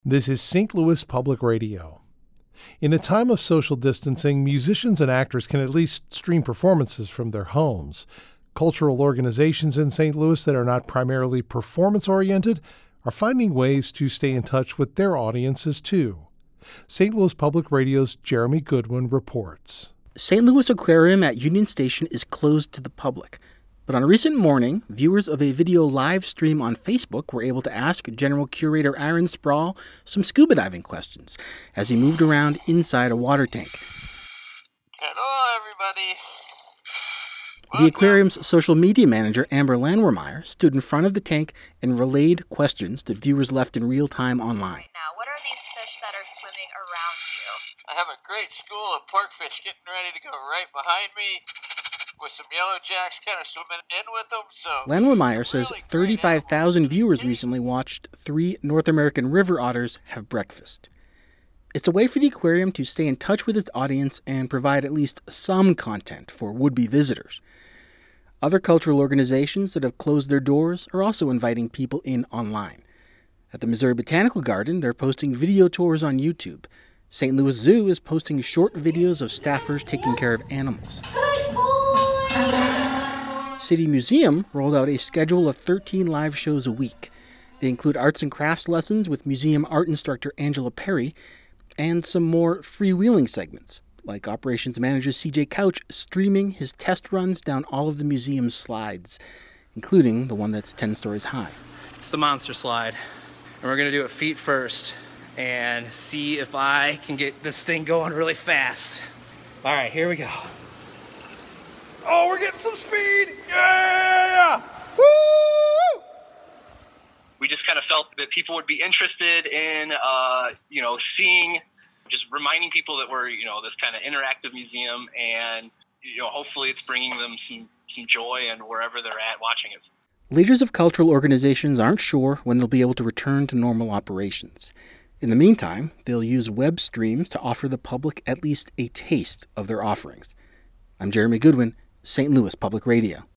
This is St. Louis Public Radio. In a time of social distancing, musicians and actors can at least stream performances from their homes. Cultural organizations in St. Louis that are not primarily performance-oriented are finding ways to stay in touch with their audiences, too. St. Louis Public Radio's Jeremy Goodwin reports. St. Louis Aquarium at Union Station is closed to the public. But on a recent morning, viewers of a video live stream on Facebook were able to ask General Curator Aaron Sproul some scuba diving questions as he moved around inside a water tank. Hello, everybody. The aquarium's social media manager, Amber Landwehrmeyer, stood in front of the tank and relayed questions that viewers left in real time online. Now, what are these fish that are swimming around you? I have a great school of porkfish getting ready to go right behind me, with some yellow jacks kind of swimming in with them. So Landwehrmeyer says 35,000 viewers recently watched 3 North American river otters have breakfast. It's a way for the aquarium to stay in touch with its audience and provide at least some content for would-be visitors. Other cultural organizations that have closed their doors are also inviting people in online. At the Missouri Botanical Garden, they're posting video tours on YouTube. St. Louis Zoo is posting short videos of staffers taking care of animals. City Museum rolled out a schedule of 13 live shows a week. They include arts and crafts lessons with museum art instructor Angela Perry and some more freewheeling segments, like operations manager CJ Couch streaming his test runs down all of the museum's slides, including the one that's 10 stories high. It's the monster slide, and we're going to do it feet first and see if I can get this thing going really fast. All right, here we go. Oh, we're getting some speed! Yeah! Woo! We just kind of felt that people would be interested in, seeing, just reminding people that we're, this kind of interactive museum, and, hopefully it's bringing them some joy and wherever they're at watching it. Leaders of cultural organizations aren't sure when they'll be able to return to normal operations. In the meantime, they'll use web streams to offer the public at least a taste of their offerings. I'm Jeremy Goodwin, St. Louis Public Radio.